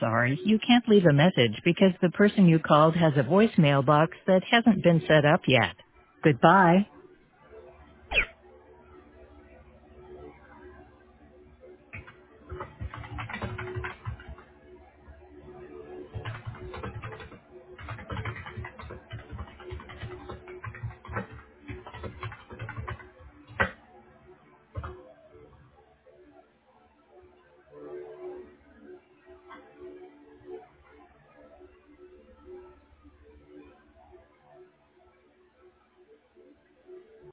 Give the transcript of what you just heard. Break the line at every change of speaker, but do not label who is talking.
sorry, you can't leave a message because the person you called has a voicemail box that hasn't been set up yet. Goodbye.